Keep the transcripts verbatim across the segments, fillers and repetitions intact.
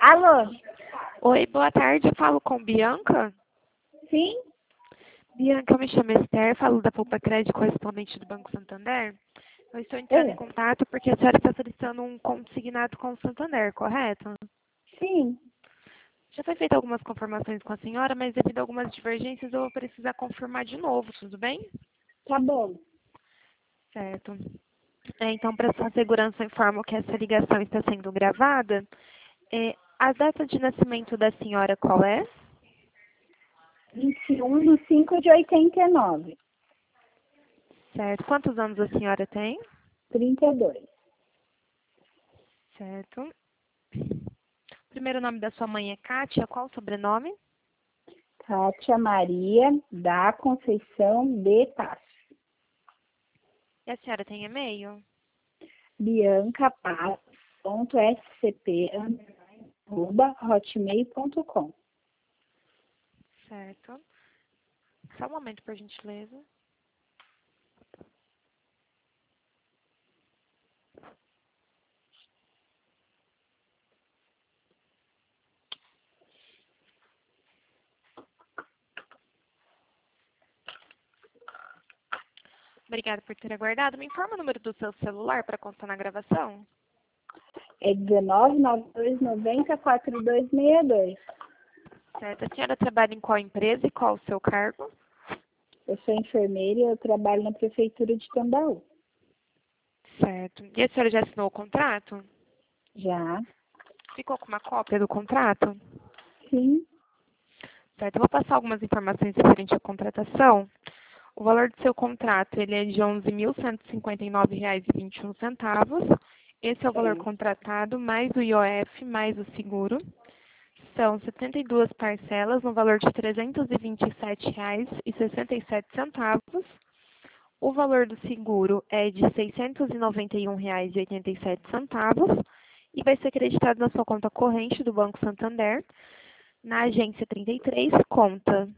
Alô? Oi, boa tarde. Eu falo com Bianca. Sim? Bianca, eu me chamo Esther, falo da Poupa Crédito, correspondente do Banco Santander. Eu estou entrando em É. contato porque a senhora está solicitando um consignado com o Santander, correto? Sim. Já foi feita algumas confirmações com a senhora, mas devido a algumas divergências eu vou precisar confirmar de novo, tudo bem? Tá bom. Certo. É, então, para sua segurança, eu informo que essa ligação está sendo gravada. É, a data de nascimento da senhora qual é? vinte e um de cinco de oitenta e nove. Certo. Quantos anos a senhora tem? trinta e dois. Certo. O primeiro nome da sua mãe é Kátia. Qual o sobrenome? Kátia Maria da Conceição de Tassi. E a senhora tem e-mail? Bianca Paz ponto S C P arroba hotmail ponto com. Certo. Só um momento, por gentileza. Obrigada por ter aguardado. Me informa o número do seu celular para constar na gravação? É dezenove, noventa e dois, noventa, quarenta e dois, sessenta e dois. Certo. A senhora trabalha em qual empresa e qual o seu cargo? Eu sou enfermeira e eu trabalho na Prefeitura de Tambaú. Certo. E a senhora já assinou o contrato? Já? Ficou com uma cópia do contrato? Sim. Certo. Eu vou passar algumas informações referentes à contratação. O valor do seu contrato ele é de onze mil cento e cinquenta e nove reais e vinte e um centavos. Esse é o valor Certo. contratado, mais o I O F, mais o seguro. São setenta e duas parcelas, no valor de trezentos e vinte e sete reais e sessenta e sete centavos. O valor do seguro é de seiscentos e noventa e um reais e oitenta e sete centavos e vai ser acreditado na sua conta corrente do Banco Santander, na agência trinta e três, conta.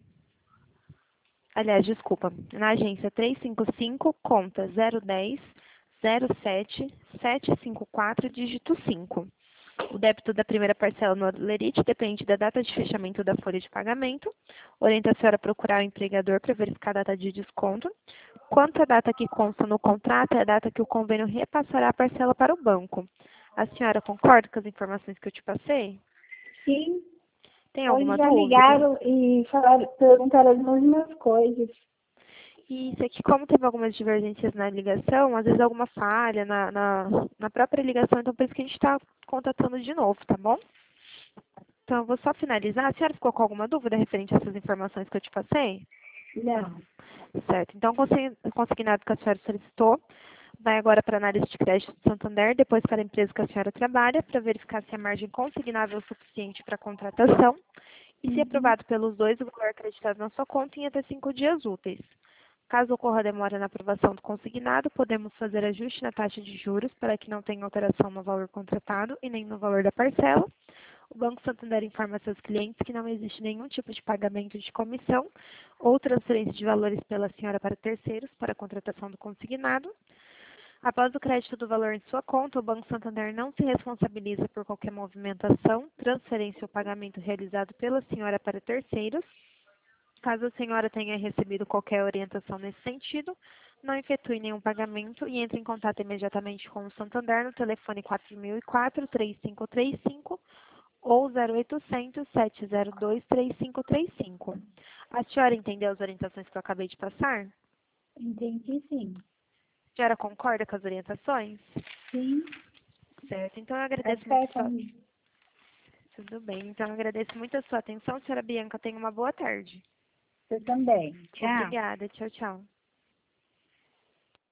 Aliás, desculpa, na agência trezentos e cinquenta e cinco, conta zero dez, zero sete, sete cinco quatro, dígito cinco. O débito da primeira parcela no Lerite depende da data de fechamento da folha de pagamento. Orienta a senhora a procurar o empregador para verificar a data de desconto. Quanto à data que consta no contrato, é a data que o convênio repassará a parcela para o banco. A senhora concorda com as informações que eu te passei? Sim. Tem Hoje alguma já dúvida? ligaram e falaram, perguntaram as mesmas coisas. E isso aqui, como teve algumas divergências na ligação, às vezes alguma falha na, na, na própria ligação, então por isso que a gente está contatando de novo, tá bom? Então, eu vou só finalizar. A senhora ficou com alguma dúvida referente a essas informações que eu te passei? Não. Certo. Então, o consignado que a senhora solicitou vai agora para a análise de crédito do Santander, depois para a empresa que a senhora trabalha, para verificar se a margem consignável é o suficiente para a contratação. E, se Uhum. aprovado pelos dois, o valor acreditado na sua conta em até cinco dias úteis. Caso ocorra demora na aprovação do consignado, podemos fazer ajuste na taxa de juros para que não tenha alteração no valor contratado e nem no valor da parcela. O Banco Santander informa seus clientes que não existe nenhum tipo de pagamento de comissão ou transferência de valores pela senhora para terceiros para a contratação do consignado. Após o crédito do valor em sua conta, o Banco Santander não se responsabiliza por qualquer movimentação, transferência ou pagamento realizado pela senhora para terceiros. Caso a senhora tenha recebido qualquer orientação nesse sentido, não efetue nenhum pagamento e entre em contato imediatamente com o Santander no telefone quatro mil e quatro, três cinco três cinco ou zero oitocentos, sete zero dois, três cinco três cinco. A senhora entendeu as orientações que eu acabei de passar? Entendi, sim. A senhora concorda com as orientações? Sim. Certo. Então, eu Tá agradeço muito a certo, sua... amiga. Tudo bem. Então, eu agradeço muito a sua atenção. Senhora Bianca, tenha uma boa tarde. Você também. Tchau. Obrigada. Tchau, tchau.